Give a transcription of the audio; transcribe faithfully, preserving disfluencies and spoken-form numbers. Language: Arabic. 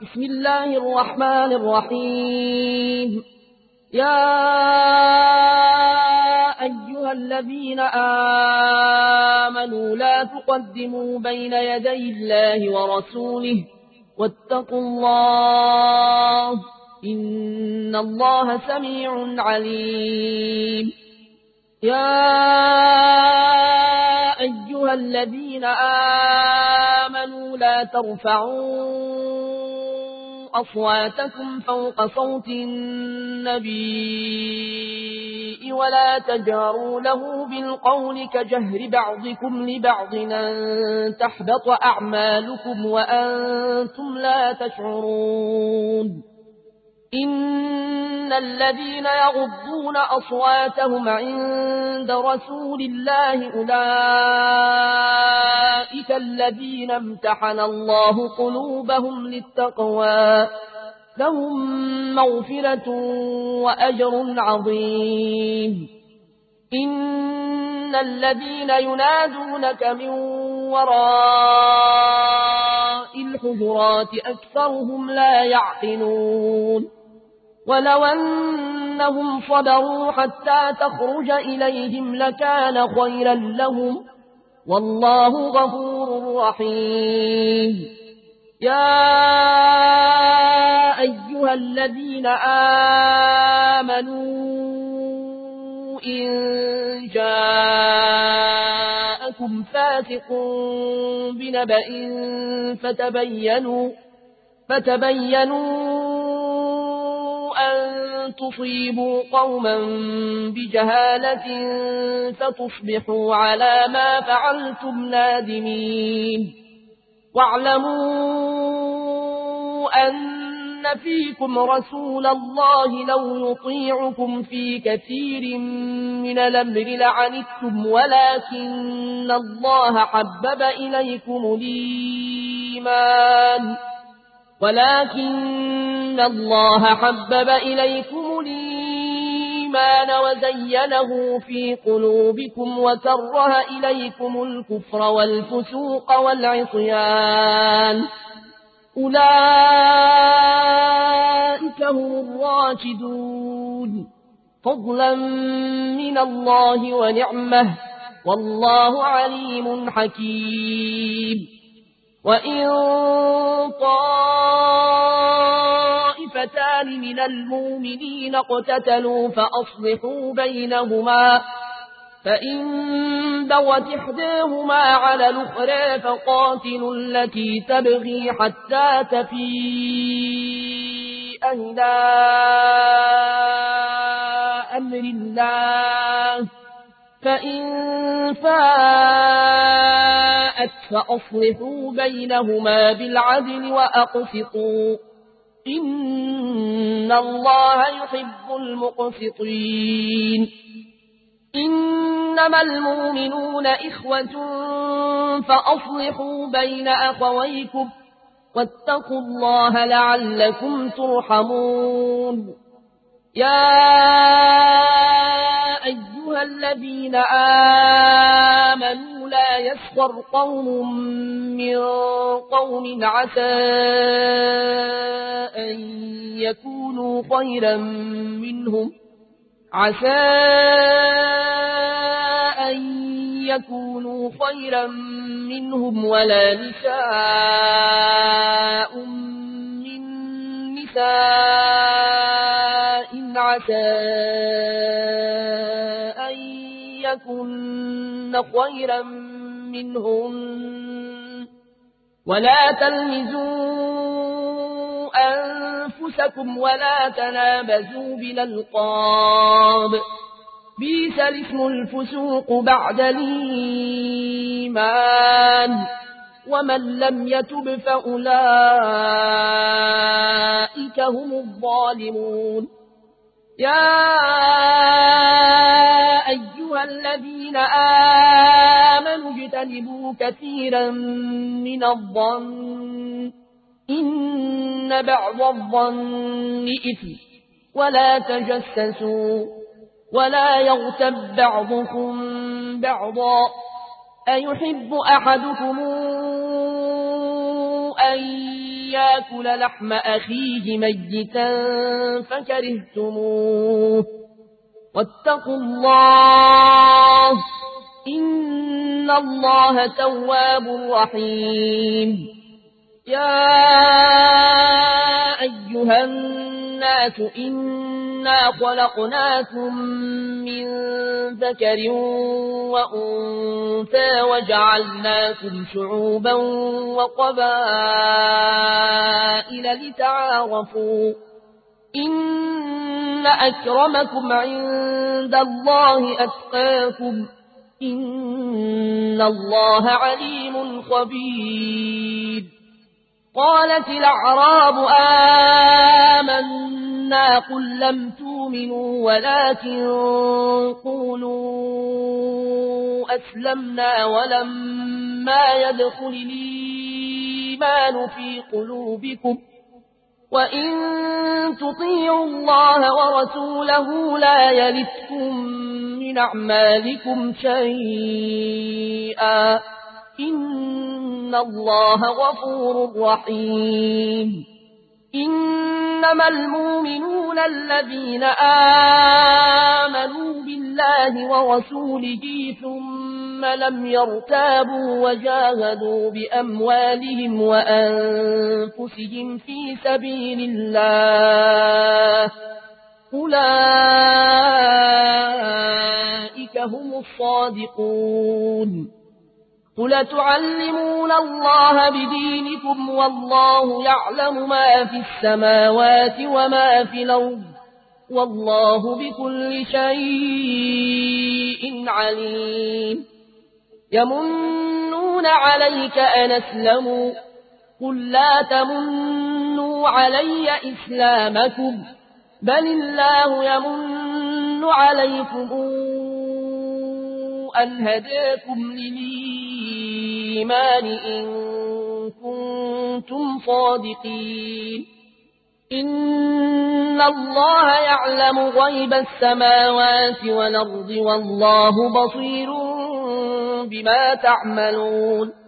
بسم الله الرحمن الرحيم. يا أيها الذين آمنوا لا تقدموا بين يدي الله ورسوله واتقوا الله إن الله سميع عليم. يا أيها الذين آمنوا لا ترفعوا أصواتكم فوق صوت النبي ولا تجهروا له بالقول كجهر بعضكم لبعض أن تحبط أعمالكم وأنتم لا تشعرون. إن الذين يغضون أصواتهم عند رسول الله أولئك الذين امتحن الله قلوبهم للتقوى لهم مغفرة وأجر عظيم. إن الذين ينادونك من وراء الحجرات أكثرهم لا يعقلون. ولو أنهم صبروا حتى تخرج إليهم لكان خيرا لهم والله غفور رحيم. يا أيها الذين آمنوا إن جاءكم فاسق بنبأ فتبينوا فتبينوا أن تصيبوا قوما بجهالة فتصبحوا على ما فعلتم نادمين. واعلموا أن فيكم رسول الله لو يطيعكم في كثير من الأمر لعنتم ولكن الله حبب إليكم الإيمان ولكن الله حبب إليكم الإيمان وزينه في قلوبكم وكره إليكم الكفر والفسوق والعصيان أولئك هم الراشدون فضلا من الله ونعمه والله عليم حكيم. وإن طائفتان من المؤمنين اقتتلوا فأصلحوا بينهما فإن بغت إحداهما على الأخرى فقاتلوا التي تبغي حتى تفيء إلى أمر الله فإن فاءت فأصلحوا بينهما بالعدل وأقسطوا إن الله يحب المقسطين. إنما المؤمنون إخوة فأصلحوا بين أخويكم واتقوا الله لعلكم ترحمون. يا أيها الذين آمنوا لا يسخر قوم من قوم عسى أن يكونوا خيرا منهم عسى أن يكونوا خيرا منهم ولا نساء من نساء عسى أن يكن خيرا منهم ولا تلمزوا أنفسكم ولا تنابزوا بالألقاب بئس الاسم الفسوق بعد الإيمان ومن لم يتب فأولئك هم الظالمون. يا أيها الذين آمنوا اجتنبوا كثيرا من الظن إن بعض الظن إثم ولا تجسسوا ولا يغتب بعضكم بعضا أيحب أحدكم أن يأكل لحم أخيه ميتا فكرهتموه واتقوا الله إن الله تواب رحيم. يا أيها الناس إنا خلقناكم من ذكر وأنثى وجعلناكم شعوبا وقبائل لتعارفوا إن أكرمكم عند الله أتقاكم إن الله عليم خبير. قالت الأعراب آمنا قل لم تؤمنوا ولكن قولوا أسلمنا ولما يدخل الإيمان في قلوبكم وإن تطيعوا الله ورسوله لا يلتكم من أعمالكم شيئا إن الله غفور رحيم. إنما المؤمنون الذين آمنوا بالله ورسوله ثم لم يرتابوا وجاهدوا بأموالهم وأنفسهم في سبيل الله أولئك هم الصادقون. قل تعلمون الله بدينكم والله يعلم ما في السماوات وما في الأرض والله بكل شيء عليم. يمنون عليك أن أسلموا قل لا تمنوا علي إسلامكم بل الله يمن عليكم أن هداكم للإيمان إن كنتم صادقين. إن الله يعلم غيب السماوات والأرض والله بصير بما تعملون.